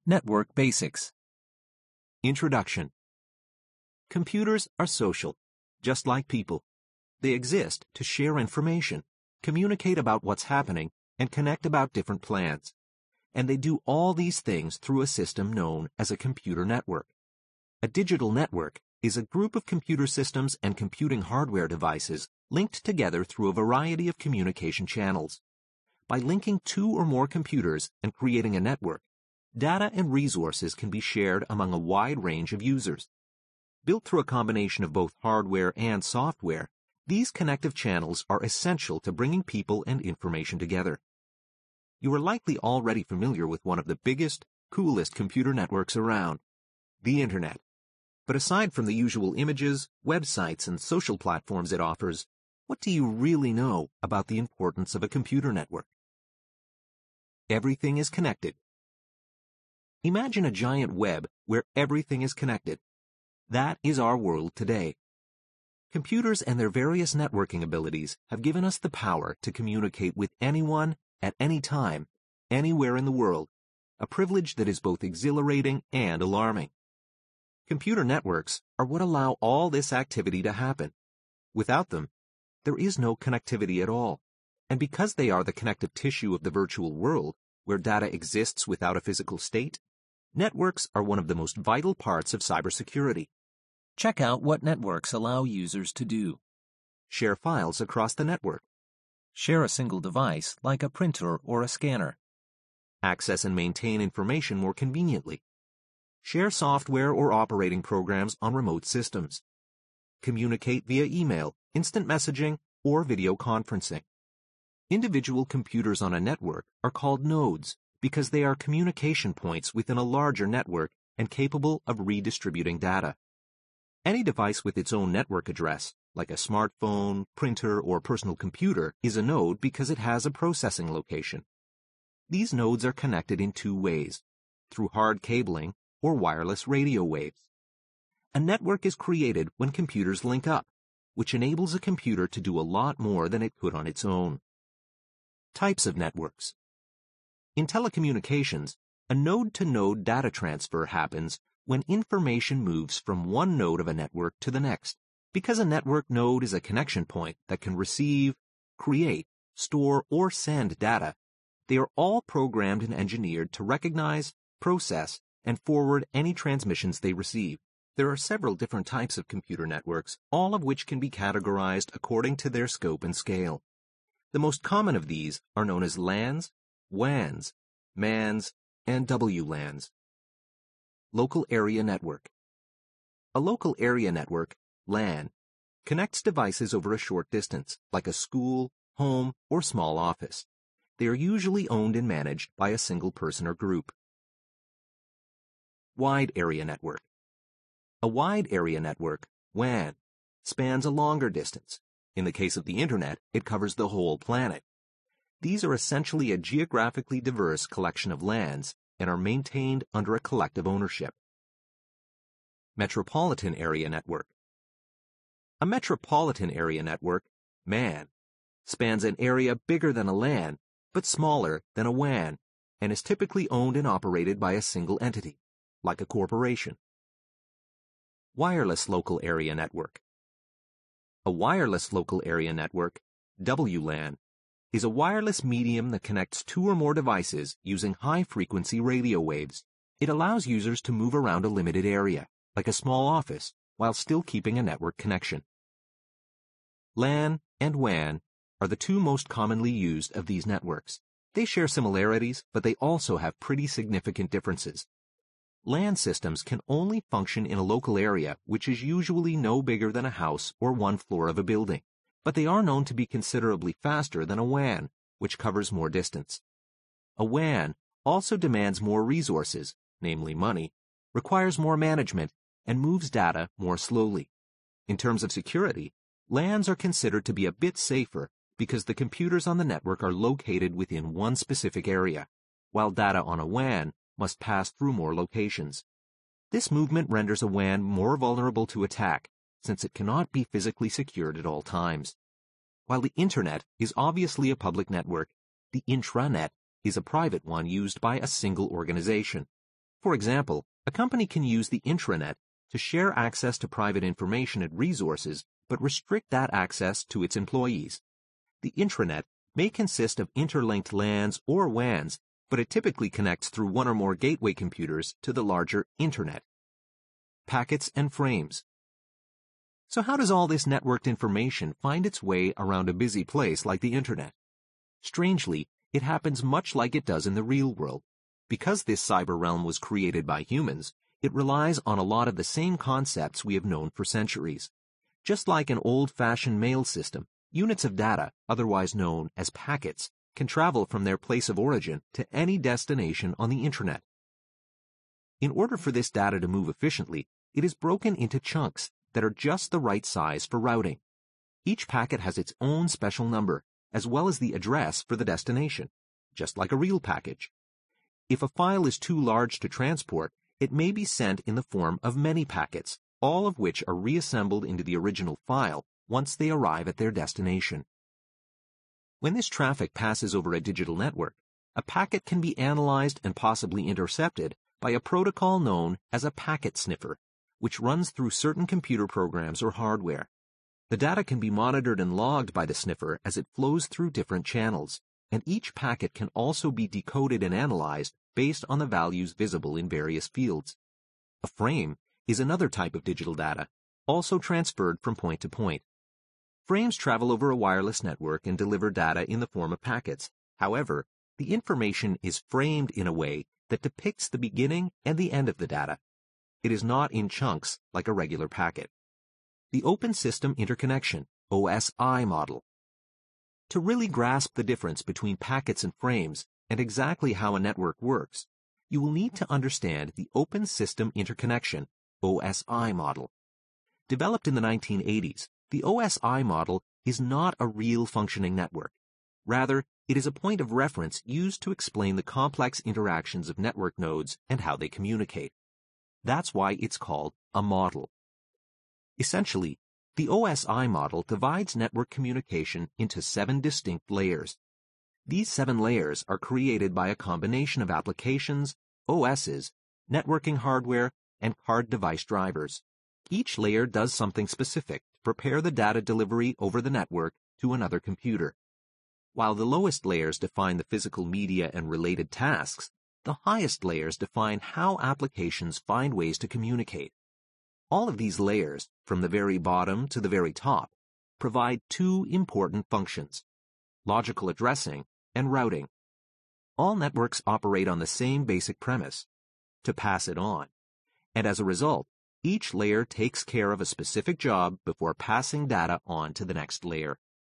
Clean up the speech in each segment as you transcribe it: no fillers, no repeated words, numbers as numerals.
Network Basics. Introduction. Computers are social, just like people. They exist to share information, communicate about what's happening, and connect about different plans. And they do all these things through a system known as a computer network. A digital network is a group of computer systems and computing hardware devices linked together through a variety of communication channels. By linking two or more computers and creating a network, data and resources can be shared among a wide range of users. Built through a combination of both hardware and software, these connective channels are essential to bringing people and information together. You are likely already familiar with one of the biggest, coolest computer networks around, the Internet. But aside from the usual images, websites, and social platforms it offers, what do you really know about the importance of a computer network? Everything is connected. Imagine a giant web where everything is connected. That is our world today. Computers and their various networking abilities have given us the power to communicate with anyone, at any time, anywhere in the world, a privilege that is both exhilarating and alarming. Computer networks are what allow all this activity to happen. Without them, there is no connectivity at all. And because they are the connective tissue of the virtual world, where data exists without a physical state, networks are one of the most vital parts of cybersecurity. Check out what networks allow users to do. Share files across the network. Share a single device like a printer or a scanner. Access and maintain information more conveniently. Share software or operating programs on remote systems. Communicate via email, instant messaging, or video conferencing. Individual computers on a network are called nodes because they are communication points within a larger network and capable of redistributing data. Any device with its own network address, like a smartphone, printer, or personal computer, is a node because it has a processing location. These nodes are connected in two ways, through hard cabling or wireless radio waves. A network is created when computers link up, which enables a computer to do a lot more than it could on its own. Types of networks. In telecommunications, a node-to-node data transfer happens when information moves from one node of a network to the next. Because a network node is a connection point that can receive, create, store, or send data, they are all programmed and engineered to recognize, process, and forward any transmissions they receive. There are several different types of computer networks, all of which can be categorized according to their scope and scale. The most common of these are known as LANs, WANs, MANs, and WLANs. Local Area Network. A local area network, LAN, connects devices over a short distance, like a school, home, or small office. They are usually owned and managed by a single person or group. Wide Area Network. A wide area network, WAN, spans a longer distance. In the case of the Internet, it covers the whole planet. These are essentially a geographically diverse collection of LANs and are maintained under a collective ownership. Metropolitan Area Network. A metropolitan area network, MAN, spans an area bigger than a LAN, but smaller than a WAN, and is typically owned and operated by a single entity, like a corporation. Wireless Local Area Network. A wireless local area network, WLAN, is a wireless medium that connects two or more devices using high-frequency radio waves. It allows users to move around a limited area, like a small office, while still keeping a network connection. LAN and WAN are the two most commonly used of these networks. They share similarities, but they also have pretty significant differences. LAN systems can only function in a local area which is usually no bigger than a house or one floor of a building, but they are known to be considerably faster than a WAN, which covers more distance. A WAN also demands more resources, namely money, requires more management, and moves data more slowly. In terms of security, LANs are considered to be a bit safer because the computers on the network are located within one specific area, while data on a WAN must pass through more locations. This movement renders a WAN more vulnerable to attack, since it cannot be physically secured at all times. While the Internet is obviously a public network, the intranet is a private one used by a single organization. For example, a company can use the intranet to share access to private information and resources, but restrict that access to its employees. The intranet may consist of interlinked LANs or WANs, but it typically connects through one or more gateway computers to the larger internet. Packets and frames. So how does all this networked information find its way around a busy place like the internet? Strangely, it happens much like it does in the real world. Because this cyber realm was created by humans, it relies on a lot of the same concepts we have known for centuries. Just like an old-fashioned mail system, units of data, otherwise known as packets, can travel from their place of origin to any destination on the internet. In order for this data to move efficiently, it is broken into chunks that are just the right size for routing. Each packet has its own special number, as well as the address for the destination, just like a real package. If a file is too large to transport, it may be sent in the form of many packets, all of which are reassembled into the original file once they arrive at their destination. When this traffic passes over a digital network, a packet can be analyzed and possibly intercepted by a protocol known as a packet sniffer, which runs through certain computer programs or hardware. The data can be monitored and logged by the sniffer as it flows through different channels, and each packet can also be decoded and analyzed based on the values visible in various fields. A frame is another type of digital data, also transferred from point to point. Frames travel over a wireless network and deliver data in the form of packets. However, the information is framed in a way that depicts the beginning and the end of the data. It is not in chunks like a regular packet. The Open System Interconnection, OSI model. To really grasp the difference between packets and frames and exactly how a network works, you will need to understand the Open System Interconnection, OSI model. Developed in the 1980s, the OSI model is not a real functioning network. Rather, it is a point of reference used to explain the complex interactions of network nodes and how they communicate. That's why it's called a model. Essentially, the OSI model divides network communication into 7 distinct layers. These 7 layers are created by a combination of applications, OSs, networking hardware, and card device drivers. Each layer does something specific to prepare the data delivery over the network to another computer. While the lowest layers define the physical media and related tasks, the highest layers define how applications find ways to communicate. All of these layers, from the very bottom to the very top, provide 2 important functions: logical addressing and routing. All networks operate on the same basic premise: to pass it on. And as a result, each layer takes care of a specific job before passing data on to the next layer.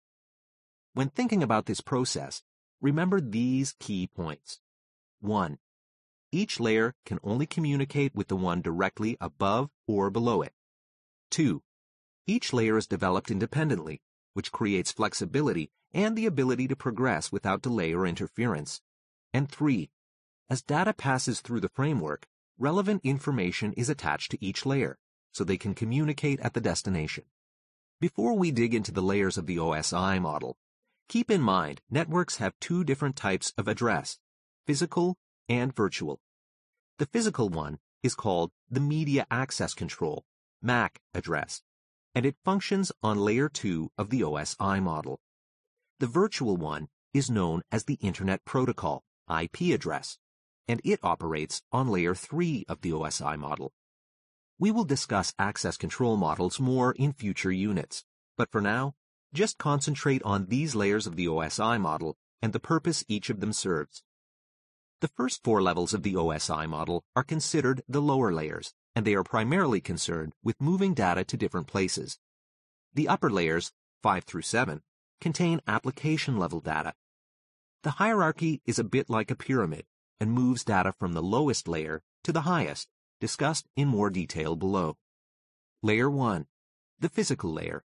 When thinking about this process, remember these key points. 1. Each layer can only communicate with the one directly above or below it. 2. Each layer is developed independently, which creates flexibility and the ability to progress without delay or interference. And 3. As data passes through the framework, relevant information is attached to each layer, so they can communicate at the destination. Before we dig into the layers of the OSI model, keep in mind networks have 2 different types of address: physical and virtual. The physical one is called the Media Access Control, MAC address, and it functions on layer 2 of the OSI model. The virtual one is known as the Internet Protocol, IP address, and it operates on layer 3 of the OSI model. We will discuss access control models more in future units, but for now, just concentrate on these layers of the OSI model and the purpose each of them serves. The first 4 levels of the OSI model are considered the lower layers, and they are primarily concerned with moving data to different places. The upper layers, 5 through 7, contain application-level data. The hierarchy is a bit like a pyramid and moves data from the lowest layer to the highest, discussed in more detail below. Layer 1, the physical layer.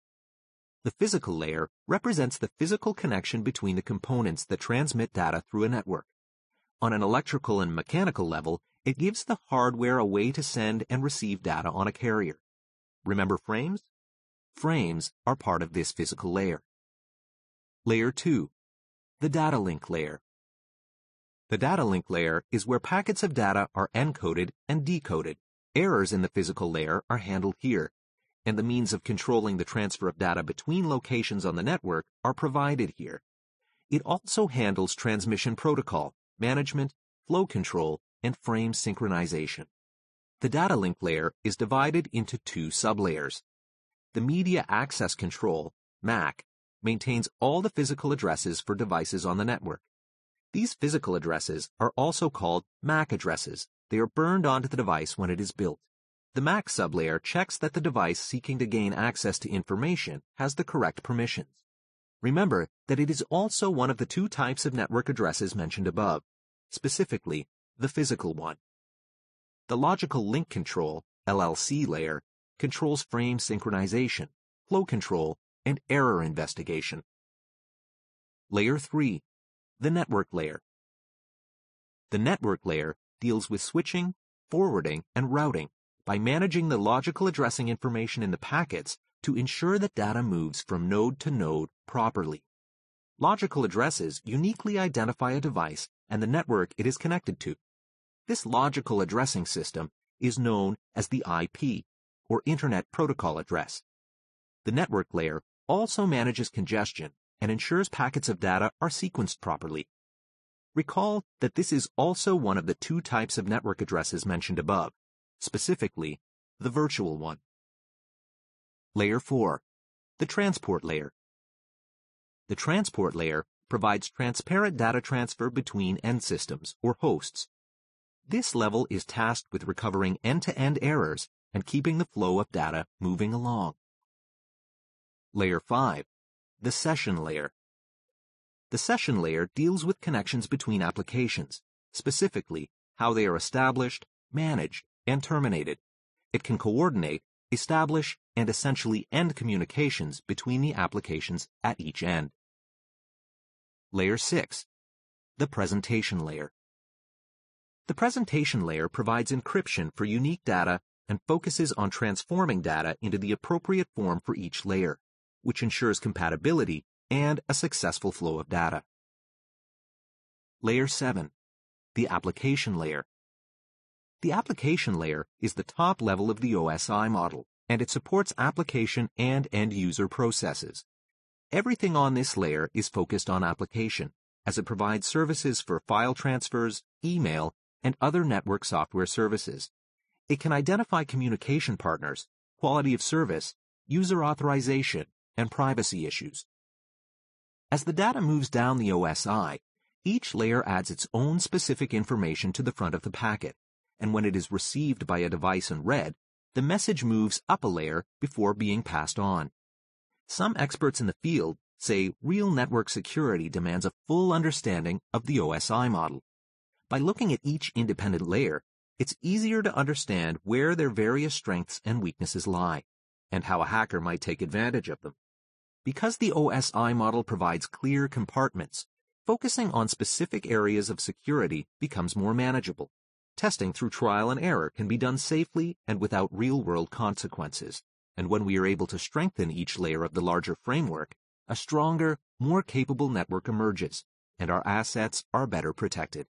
The physical layer represents the physical connection between the components that transmit data through a network. On an electrical and mechanical level, it gives the hardware a way to send and receive data on a carrier. Remember frames? Frames are part of this physical layer. Layer 2, the data link layer. The data link layer is where packets of data are encoded and decoded. Errors in the physical layer are handled here, and the means of controlling the transfer of data between locations on the network are provided here. It also handles transmission protocol, management, flow control, and frame synchronization. The data link layer is divided into two sublayers. The Media Access Control, MAC, maintains all the physical addresses for devices on the network. These physical addresses are also called MAC addresses. They are burned onto the device when it is built. The MAC sublayer checks that the device seeking to gain access to information has the correct permissions. Remember that it is also one of the two types of network addresses mentioned above, specifically the physical one. The Logical Link Control, LLC layer, controls frame synchronization, flow control, and error investigation. Layer 3. The network layer. The network layer deals with switching, forwarding, and routing by managing the logical addressing information in the packets to ensure that data moves from node to node properly. Logical addresses uniquely identify a device and the network it is connected to. This logical addressing system is known as the IP, or Internet Protocol Address. The network layer also manages congestion and ensures packets of data are sequenced properly. Recall that this is also one of the two types of network addresses mentioned above, specifically the virtual one. Layer 4. The transport layer. The transport layer provides transparent data transfer between end systems, or hosts. This level is tasked with recovering end-to-end errors and keeping the flow of data moving along. Layer 5. The session layer. The session layer deals with connections between applications, specifically how they are established, managed, and terminated. It can coordinate, establish, and essentially end communications between the applications at each end. Layer 6. The presentation layer. The presentation layer provides encryption for unique data and focuses on transforming data into the appropriate form for each layer, which ensures compatibility and a successful flow of data. Layer 7. The application layer. The application layer is the top level of the OSI model, and it supports application and end-user processes. Everything on this layer is focused on application, as it provides services for file transfers, email, and other network software services. It can identify communication partners, quality of service, user authorization, and privacy issues. As the data moves down the OSI, each layer adds its own specific information to the front of the packet, and when it is received by a device and read, the message moves up a layer before being passed on. Some experts in the field say real network security demands a full understanding of the OSI model. By looking at each independent layer, it's easier to understand where their various strengths and weaknesses lie, and how a hacker might take advantage of them. Because the OSI model provides clear compartments, focusing on specific areas of security becomes more manageable. Testing through trial and error can be done safely and without real-world consequences, and when we are able to strengthen each layer of the larger framework, a stronger, more capable network emerges, and our assets are better protected.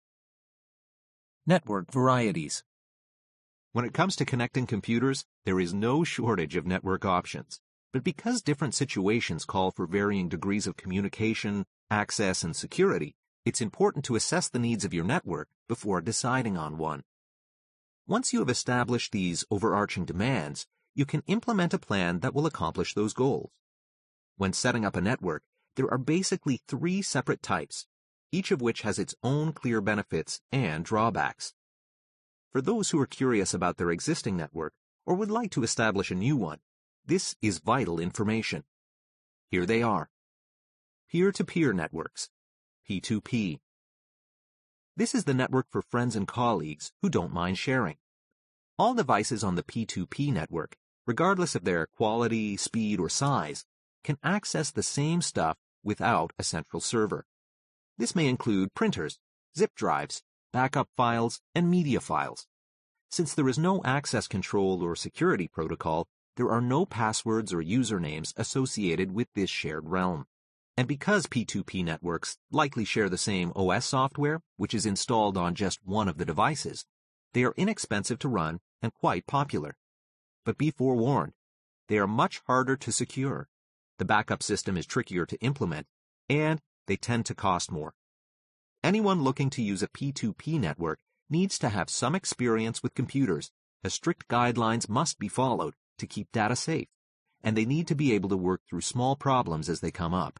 Network varieties. When it comes to connecting computers, there is no shortage of network options. But because different situations call for varying degrees of communication, access, and security, it's important to assess the needs of your network before deciding on one. Once you have established these overarching demands, you can implement a plan that will accomplish those goals. When setting up a network, there are basically 3 separate types, each of which has its own clear benefits and drawbacks. For those who are curious about their existing network or would like to establish a new one, this is vital information. Here they are. Peer-to-peer networks, P2P. This is the network for friends and colleagues who don't mind sharing. All devices on the P2P network, regardless of their quality, speed, or size, can access the same stuff without a central server. This may include printers, zip drives, backup files, and media files. Since there is no access control or security protocol, there are no passwords or usernames associated with this shared realm. And because P2P networks likely share the same OS software, which is installed on just one of the devices, they are inexpensive to run and quite popular. But be forewarned, they are much harder to secure. The backup system is trickier to implement, and they tend to cost more. Anyone looking to use a P2P network needs to have some experience with computers, as strict guidelines must be followed to keep data safe, and they need to be able to work through small problems as they come up.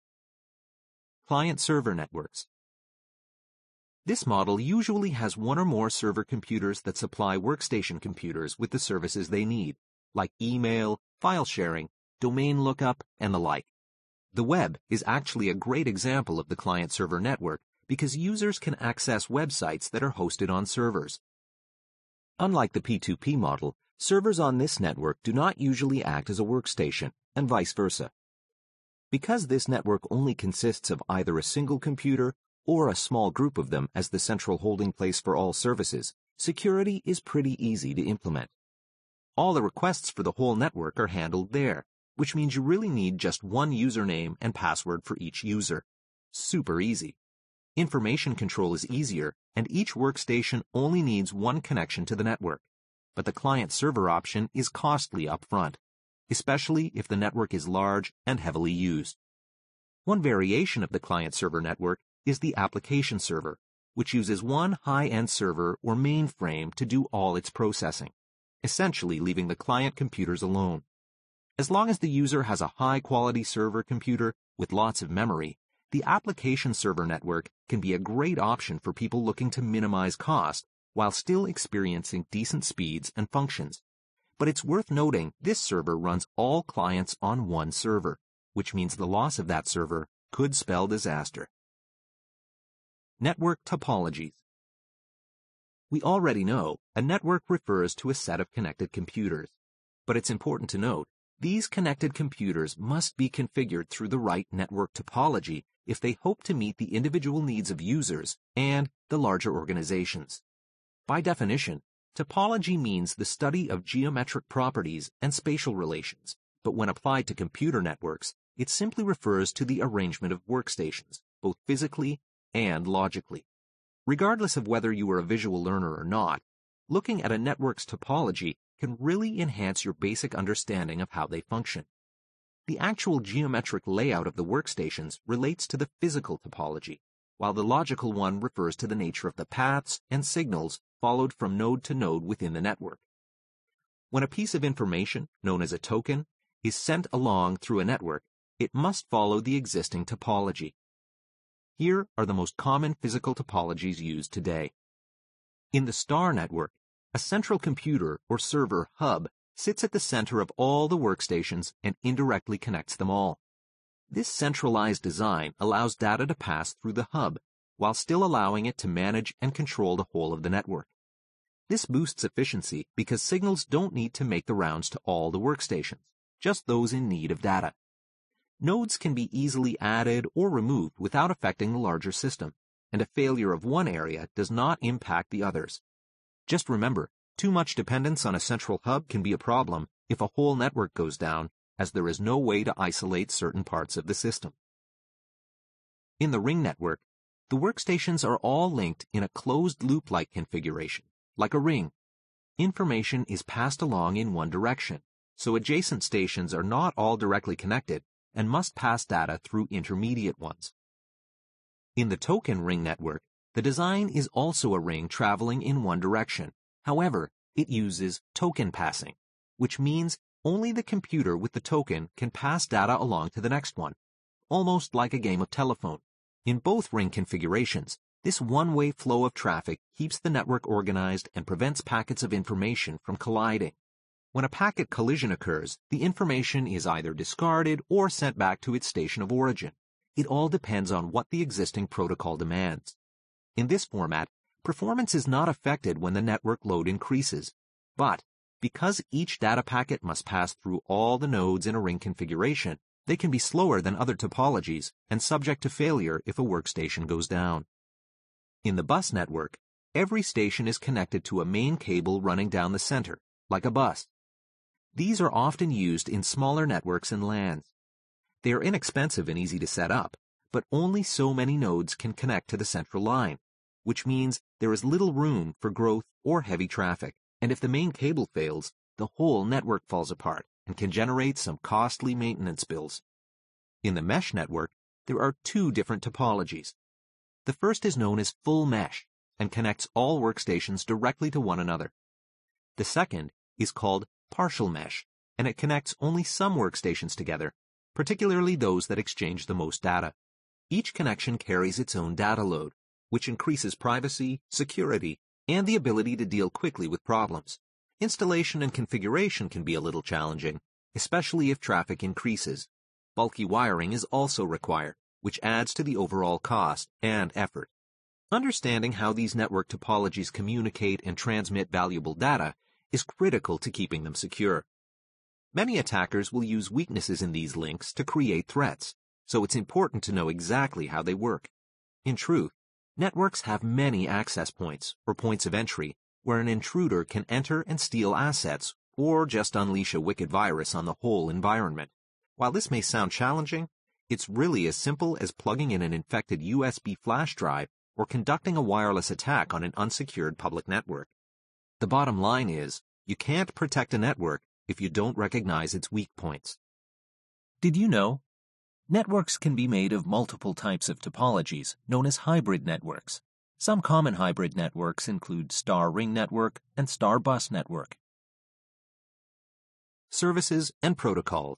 Client-server networks. This model usually has one or more server computers that supply workstation computers with the services they need, like email, file sharing, domain lookup, and the like. The web is actually a great example of the client-server network because users can access websites that are hosted on servers. Unlike the P2P model, servers on this network do not usually act as a workstation, and vice versa. Because this network only consists of either a single computer or a small group of them as the central holding place for all services, security is pretty easy to implement. All the requests for the whole network are handled there, which means you really need just one username and password for each user. Super easy. Information control is easier, and each workstation only needs one connection to the network. But the client-server option is costly up front, especially if the network is large and heavily used. One variation of the client-server network is the application server, which uses one high-end server or mainframe to do all its processing, essentially leaving the client computers alone. As long as the user has a high-quality server computer with lots of memory, the application server network can be a great option for people looking to minimize cost while still experiencing decent speeds and functions. But it's worth noting this server runs all clients on one server, which means the loss of that server could spell disaster. Network topologies. We already know a network refers to a set of connected computers, but it's important to note these connected computers must be configured through the right network topology if they hope to meet the individual needs of users and the larger organizations. By definition, topology means the study of geometric properties and spatial relations, but when applied to computer networks, it simply refers to the arrangement of workstations, both physically and logically. Regardless of whether you are a visual learner or not, looking at a network's topology can really enhance your basic understanding of how they function. The actual geometric layout of the workstations relates to the physical topology, while the logical one refers to the nature of the paths and signals followed from node to node within the network. When a piece of information, known as a token, is sent along through a network, it must follow the existing topology. Here are the most common physical topologies used today. In the star network, a central computer or server hub sits at the center of all the workstations and indirectly connects them all. This centralized design allows data to pass through the hub, while still allowing it to manage and control the whole of the network. This boosts efficiency because signals don't need to make the rounds to all the workstations, just those in need of data. Nodes can be easily added or removed without affecting the larger system, and a failure of one area does not impact the others. Just remember, too much dependence on a central hub can be a problem if a whole network goes down, as there is no way to isolate certain parts of the system. In the ring network, the workstations are all linked in a closed loop-like configuration, like a ring. Information is passed along in one direction, so adjacent stations are not all directly connected and must pass data through intermediate ones. In the token ring network, the design is also a ring traveling in one direction. However, it uses token passing, which means only the computer with the token can pass data along to the next one, almost like a game of telephone. In both ring configurations, this one-way flow of traffic keeps the network organized and prevents packets of information from colliding. When a packet collision occurs, the information is either discarded or sent back to its station of origin. It all depends on what the existing protocol demands. In this format, performance is not affected when the network load increases, but because each data packet must pass through all the nodes in a ring configuration, they can be slower than other topologies and subject to failure if a workstation goes down. In the bus network, every station is connected to a main cable running down the center, like a bus. These are often used in smaller networks and LANs. They are inexpensive and easy to set up, but only so many nodes can connect to the central line, which means there is little room for growth or heavy traffic. And if the main cable fails, the whole network falls apart and can generate some costly maintenance bills. In the mesh network, there are two different topologies. The first is known as full mesh and connects all workstations directly to one another. The second is called partial mesh, and it connects only some workstations together, particularly those that exchange the most data. Each connection carries its own data load, which increases privacy, security, and the ability to deal quickly with problems. Installation and configuration can be a little challenging, especially if traffic increases. Bulky wiring is also required, which adds to the overall cost and effort. Understanding how these network topologies communicate and transmit valuable data is critical to keeping them secure. Many attackers will use weaknesses in these links to create threats, so it's important to know exactly how they work. In truth, networks have many access points, or points of entry, where an intruder can enter and steal assets or just unleash a wicked virus on the whole environment. While this may sound challenging, it's really as simple as plugging in an infected USB flash drive or conducting a wireless attack on an unsecured public network. The bottom line is, you can't protect a network if you don't recognize its weak points. Did you know? Networks can be made of multiple types of topologies, known as hybrid networks. Some common hybrid networks include star ring network and star bus network. Services and protocols.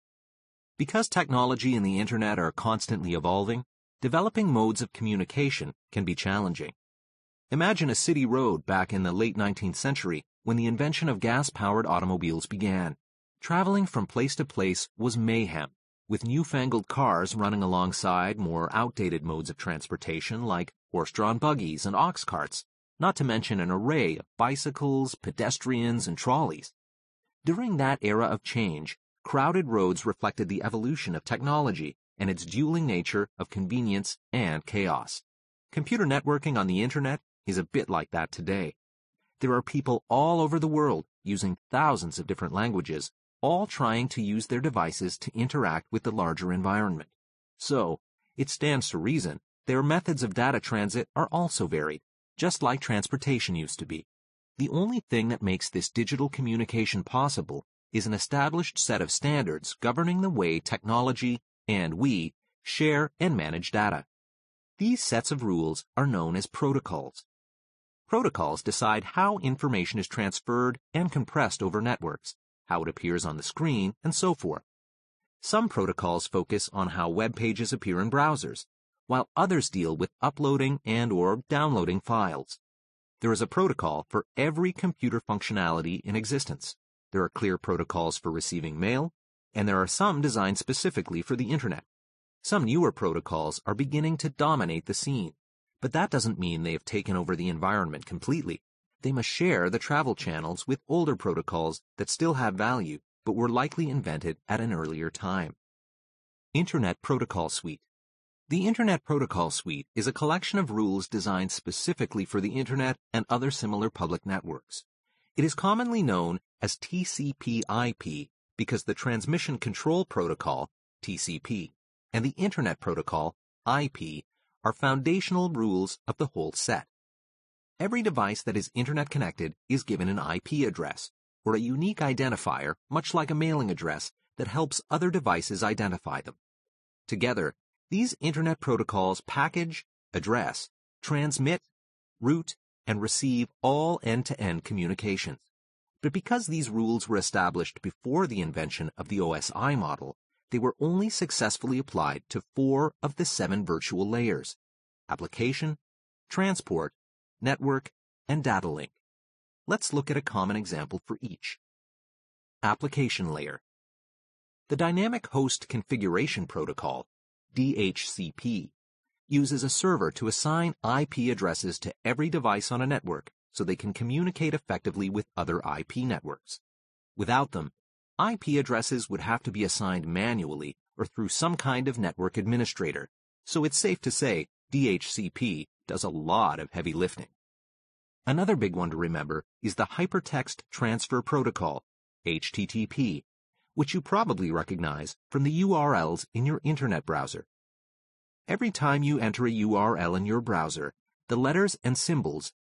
Because technology and the Internet are constantly evolving, developing modes of communication can be challenging. Imagine a city road back in the late 19th century when the invention of gas-powered automobiles began. Traveling from place to place was mayhem, with newfangled cars running alongside more outdated modes of transportation like horse-drawn buggies and ox carts, not to mention an array of bicycles, pedestrians, and trolleys. During that era of change, crowded roads reflected the evolution of technology and its dueling nature of convenience and chaos. Computer networking on the Internet is a bit like that today. There are people all over the world using thousands of different languages, all trying to use their devices to interact with the larger environment. So, it stands to reason their methods of data transit are also varied, just like transportation used to be. The only thing that makes this digital communication possible is an established set of standards governing the way technology and we share and manage data. These sets of rules are known as protocols. Protocols decide how information is transferred and compressed over networks, how it appears on the screen, and so forth. Some protocols focus on how web pages appear in browsers, while others deal with uploading and/or downloading files. There is a protocol for every computer functionality in existence. There are clear protocols for receiving mail, and there are some designed specifically for the Internet. Some newer protocols are beginning to dominate the scene, but that doesn't mean they have taken over the environment completely. They must share the travel channels with older protocols that still have value, but were likely invented at an earlier time. Internet Protocol Suite. The Internet Protocol Suite is a collection of rules designed specifically for the Internet and other similar public networks. It is commonly known as TCP/IP because the Transmission Control Protocol, TCP, and the Internet Protocol, IP, are foundational rules of the whole set. Every device that is Internet connected is given an IP address, or a unique identifier, much like a mailing address, that helps other devices identify them. Together, these Internet protocols package, address, transmit, route, and receive all end-to-end communications. But because these rules were established before the invention of the OSI model, they were only successfully applied to 4 of the 7 virtual layers: application, transport, network, and data link. Let's look at a common example for each. Application layer. The Dynamic Host Configuration Protocol, DHCP, uses a server to assign IP addresses to every device on a network so they can communicate effectively with other IP networks. Without them, IP addresses would have to be assigned manually or through some kind of network administrator, so it's safe to say DHCP does a lot of heavy lifting. Another big one to remember is the Hypertext Transfer Protocol, HTTP, which you probably recognize from the URLs in your internet browser. Every time you enter a URL in your browser, the letters and symbols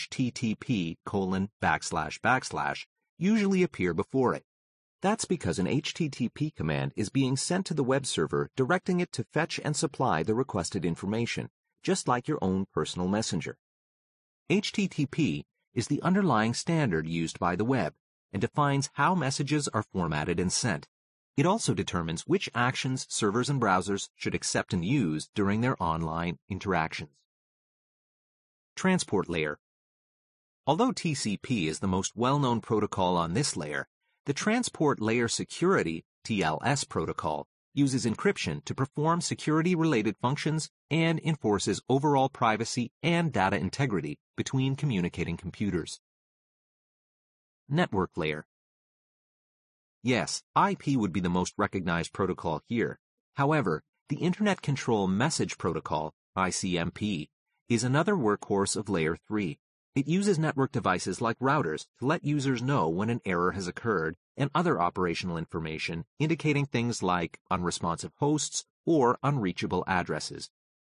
http:// usually appear before it. That's because an HTTP command is being sent to the web server directing it to fetch and supply the requested information, just like your own personal messenger. HTTP is the underlying standard used by the web and defines how messages are formatted and sent. It also determines which actions servers and browsers should accept and use during their online interactions. Transport layer. Although TCP is the most well-known protocol on this layer, the Transport Layer Security (TLS) protocol uses encryption to perform security-related functions and enforces overall privacy and data integrity between communicating computers. Network layer. Yes, IP would be the most recognized protocol here. However, the Internet Control Message Protocol, ICMP, is another workhorse of Layer 3. It uses network devices like routers to let users know when an error has occurred and other operational information indicating things like unresponsive hosts or unreachable addresses.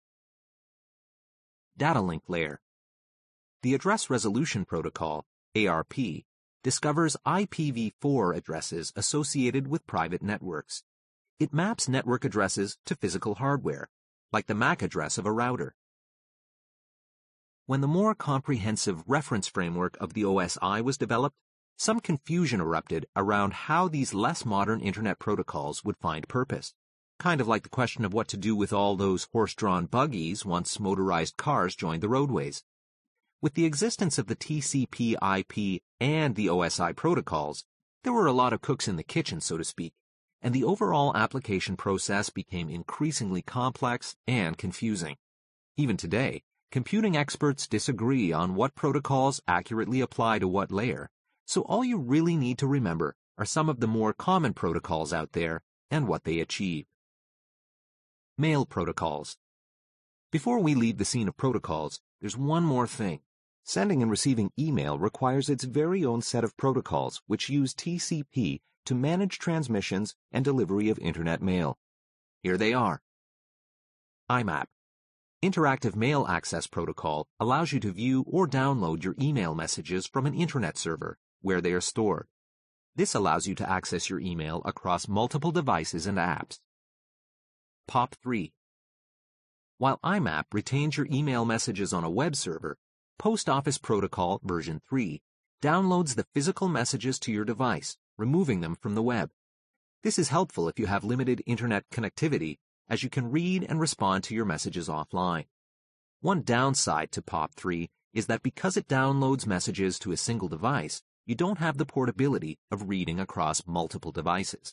Data link layer. The Address Resolution Protocol, ARP, discovers IPv4 addresses associated with private networks. It maps network addresses to physical hardware, like the MAC address of a router. When the more comprehensive reference framework of the OSI was developed, some confusion erupted around how these less modern Internet protocols would find purpose, kind of like the question of what to do with all those horse-drawn buggies once motorized cars joined the roadways. With the existence of the TCP/IP and the OSI protocols, there were a lot of cooks in the kitchen, so to speak, and the overall application process became increasingly complex and confusing. Even today, computing experts disagree on what protocols accurately apply to what layer, so all you really need to remember are some of the more common protocols out there and what they achieve. Mail protocols. Before we leave the scene of protocols, there's one more thing. Sending and receiving email requires its very own set of protocols which use TCP to manage transmissions and delivery of Internet mail. Here they are. IMAP. Interactive Mail Access Protocol allows you to view or download your email messages from an Internet server, where they are stored. This allows you to access your email across multiple devices and apps. POP3. While IMAP retains your email messages on a web server, Post Office Protocol version 3 downloads the physical messages to your device, removing them from the web. This is helpful if you have limited Internet connectivity, as you can read and respond to your messages offline. One downside to POP3 is that because it downloads messages to a single device, you don't have the portability of reading across multiple devices.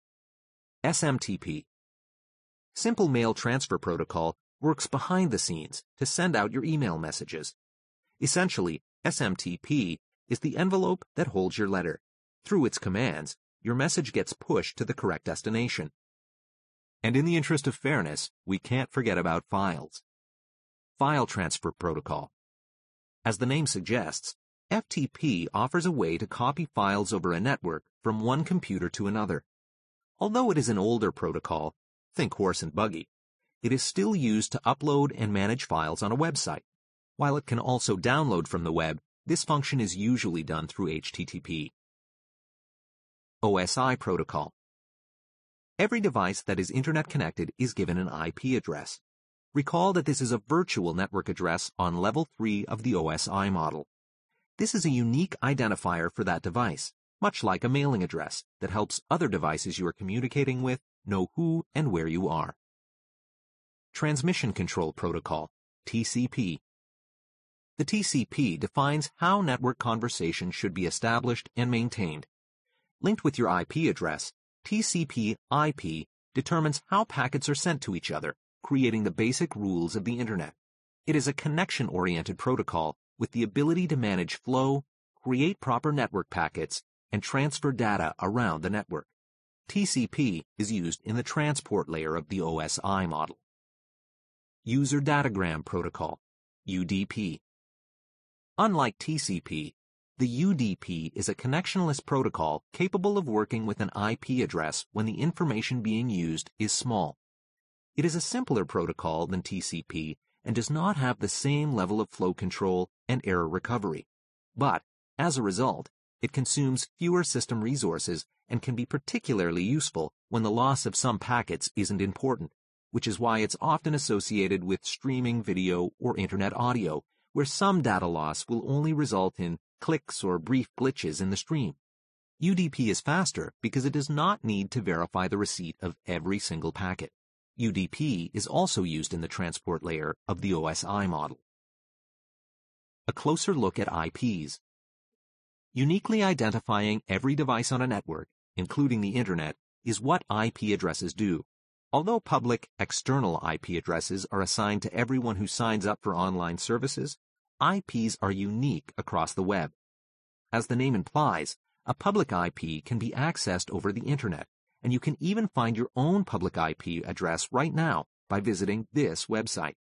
SMTP. Simple Mail Transfer Protocol works behind the scenes to send out your email messages. Essentially, SMTP is the envelope that holds your letter. Through its commands, your message gets pushed to the correct destination. And in the interest of fairness, we can't forget about files. File Transfer Protocol. As the name suggests, FTP offers a way to copy files over a network from one computer to another. Although it is an older protocol, think horse and buggy, it is still used to upload and manage files on a website. While it can also download from the web, this function is usually done through HTTP. OSI Protocol. Every device that is Internet connected is given an IP address. Recall that this is a virtual network address on level 3 of the OSI model. This is a unique identifier for that device, much like a mailing address that helps other devices you are communicating with know who and where you are. Transmission Control Protocol, TCP. The TCP defines how network conversation should be established and maintained. Linked with your IP address, TCP/IP determines how packets are sent to each other, creating the basic rules of the Internet. It is a connection-oriented protocol with the ability to manage flow, create proper network packets, and transfer data around the network. TCP is used in the transport layer of the OSI model. User Datagram Protocol, UDP. Unlike TCP, The UDP is a connectionless protocol capable of working with an IP address when the information being used is small. It is a simpler protocol than TCP and does not have the same level of flow control and error recovery. But, as a result, it consumes fewer system resources and can be particularly useful when the loss of some packets isn't important, which is why it's often associated with streaming video or internet audio, where some data loss will only result in clicks or brief glitches in the stream. UDP is faster because it does not need to verify the receipt of every single packet. UDP is also used in the transport layer of the OSI model. A closer look at IPs. Uniquely identifying every device on a network, including the Internet, is what IP addresses do. Although public, external IP addresses are assigned to everyone who signs up for online services, IPs are unique across the web. As the name implies, a public IP can be accessed over the Internet, and you can even find your own public IP address right now by visiting this website,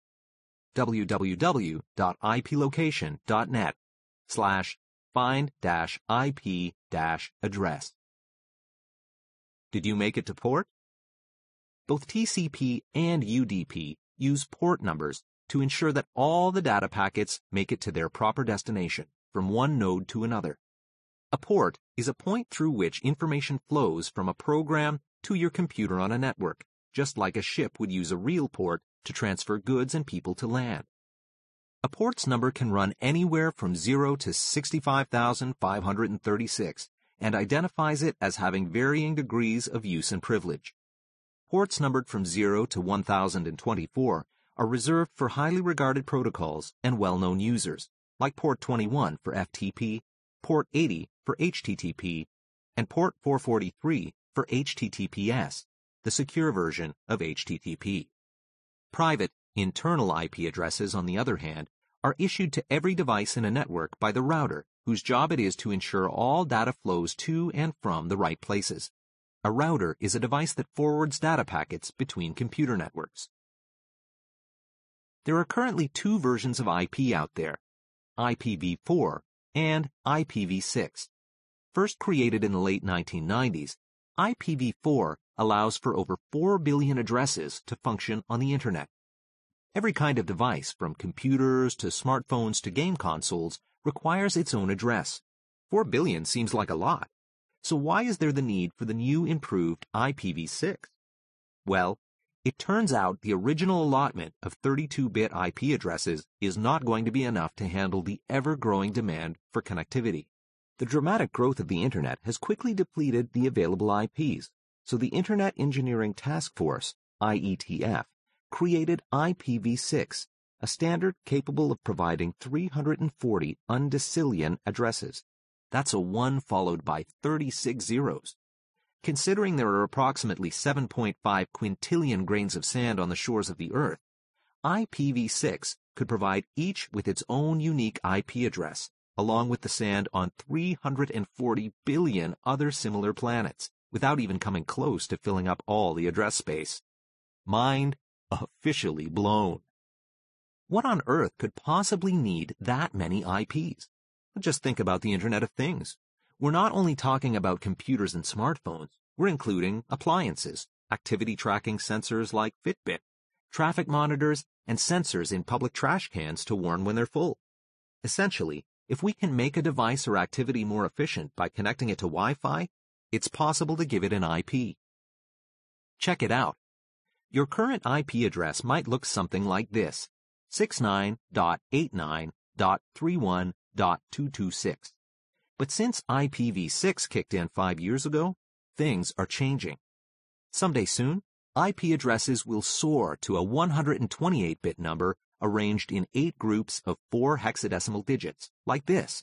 www.iplocation.net/find-IP-address. Did you make it to port? Both TCP and UDP use port numbers to ensure that all the data packets make it to their proper destination from one node to another. A port is a point through which information flows from a program to your computer on a network, just like a ship would use a real port to transfer goods and people to land. A port's number can run anywhere from 0 to 65,536 and identifies it as having varying degrees of use and privilege. Ports numbered from 0 to 1024 are reserved for highly regarded protocols and well-known users, like port 21 for FTP, port 80 for HTTP, and port 443 for HTTPS, the secure version of HTTP. Private, internal IP addresses, on the other hand, are issued to every device in a network by the router, whose job it is to ensure all data flows to and from the right places. A router is a device that forwards data packets between computer networks. There are currently two versions of IP out there, IPv4 and IPv6. First created in the late 1990s, IPv4 allows for over 4 billion addresses to function on the Internet. Every kind of device, from computers to smartphones to game consoles, requires its own address. 4 billion seems like a lot. So why is there the need for the new improved IPv6? Well, it turns out the original allotment of 32-bit IP addresses is not going to be enough to handle the ever-growing demand for connectivity. The dramatic growth of the Internet has quickly depleted the available IPs, so the Internet Engineering Task Force, IETF, created IPv6, a standard capable of providing 340 undecillion addresses. That's a 1 followed by 36 zeros. Considering there are approximately 7.5 quintillion grains of sand on the shores of the Earth, IPv6 could provide each with its own unique IP address, along with the sand on 340 billion other similar planets, without even coming close to filling up all the address space. Mind officially blown. What on earth could possibly need that many IPs? Just think about the Internet of Things. We're not only talking about computers and smartphones, we're including appliances, activity tracking sensors like Fitbit, traffic monitors, and sensors in public trash cans to warn when they're full. Essentially, if we can make a device or activity more efficient by connecting it to Wi-Fi, it's possible to give it an IP. Check it out. Your current IP address might look something like this: 69.89.31.226. But since IPv6 kicked in 5 years ago, things are changing. Someday soon, IP addresses will soar to a 128-bit number arranged in 8 groups of 4 hexadecimal digits, like this: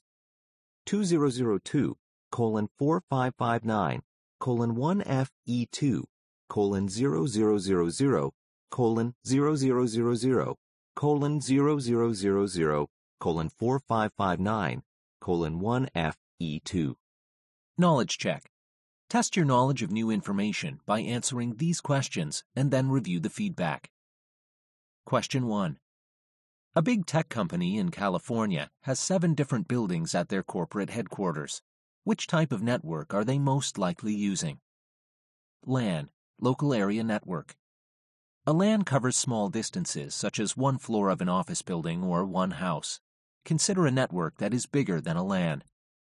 2002:4559:000000:0000:4559:1FE2. Knowledge check. Test your knowledge of new information by answering these questions and then review the feedback. Question 1. A big tech company in California has 7 different buildings at their corporate headquarters. Which type of network are they most likely using? LAN, Local Area Network. A LAN covers small distances, such as 1 floor of an office building or 1 house. Consider a network that is bigger than a LAN.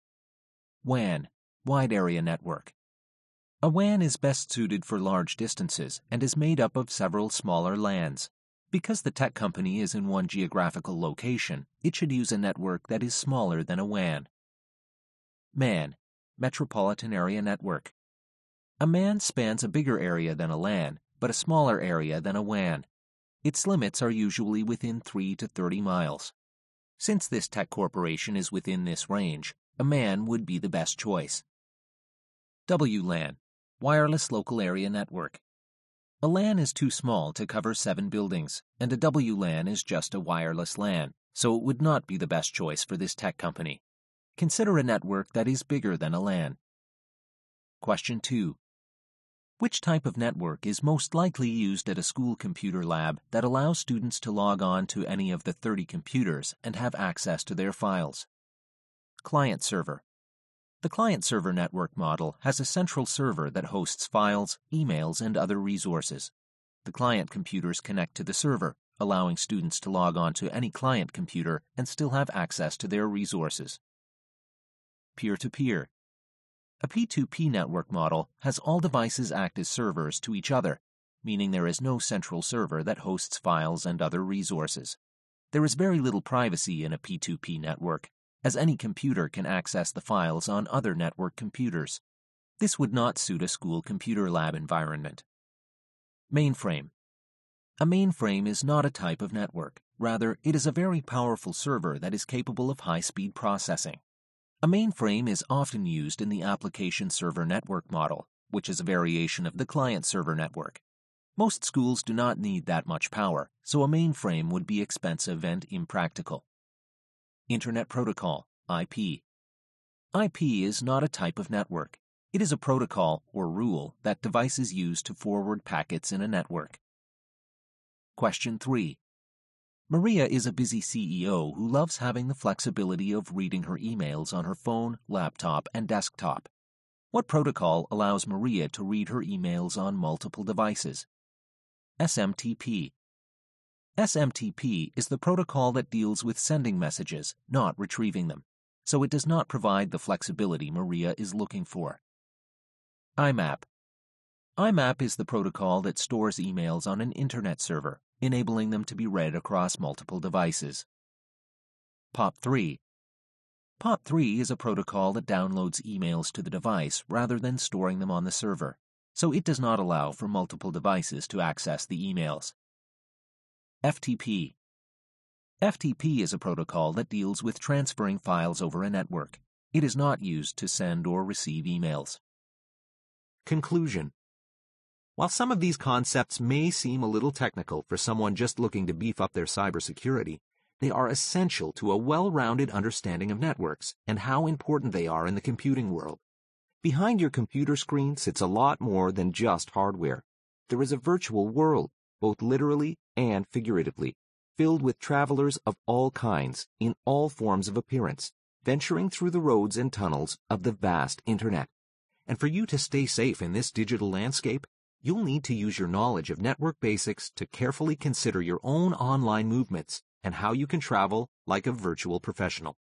WAN, Wide Area Network. A WAN is best suited for large distances and is made up of several smaller LANs. Because the tech company is in one geographical location, it should use a network that is smaller than a WAN. MAN, Metropolitan Area Network. A MAN spans a bigger area than a LAN, but a smaller area than a WAN. Its limits are usually within 3 to 30 miles. Since this tech corporation is within this range, a MAN would be the best choice. WLAN, Wireless Local Area Network. A LAN is too small to cover 7 buildings, and a WLAN is just a wireless LAN, so it would not be the best choice for this tech company. Consider a network that is bigger than a LAN. Question 2. Which type of network is most likely used at a school computer lab that allows students to log on to any of the 30 computers and have access to their files? Client-server. The client-server network model has a central server that hosts files, emails, and other resources. The client computers connect to the server, allowing students to log on to any client computer and still have access to their resources. Peer-to-peer. A P2P network model has all devices act as servers to each other, meaning there is no central server that hosts files and other resources. There is very little privacy in a P2P network, as any computer can access the files on other network computers. This would not suit a school computer lab environment. Mainframe. A mainframe is not a type of network. Rather, it is a very powerful server that is capable of high-speed processing. A mainframe is often used in the application server network model, which is a variation of the client-server network. Most schools do not need that much power, so a mainframe would be expensive and impractical. Internet Protocol, IP. IP is not a type of network. It is a protocol or rule that devices use to forward packets in a network. Question 3. Maria is a busy CEO who loves having the flexibility of reading her emails on her phone, laptop, and desktop. What protocol allows Maria to read her emails on multiple devices? SMTP. SMTP is the protocol that deals with sending messages, not retrieving them, so it does not provide the flexibility Maria is looking for. IMAP. IMAP is the protocol that stores emails on an internet server, enabling them to be read across multiple devices. POP3. POP3 is a protocol that downloads emails to the device rather than storing them on the server, so it does not allow for multiple devices to access the emails. FTP. FTP is a protocol that deals with transferring files over a network. It is not used to send or receive emails. Conclusion. While some of these concepts may seem a little technical for someone just looking to beef up their cybersecurity, they are essential to a well-rounded understanding of networks and how important they are in the computing world. Behind your computer screen sits a lot more than just hardware. There is a virtual world, both literally and figuratively, filled with travelers of all kinds, in all forms of appearance, venturing through the roads and tunnels of the vast Internet. And for you to stay safe in this digital landscape, you'll need to use your knowledge of network basics to carefully consider your own online movements and how you can travel like a virtual professional.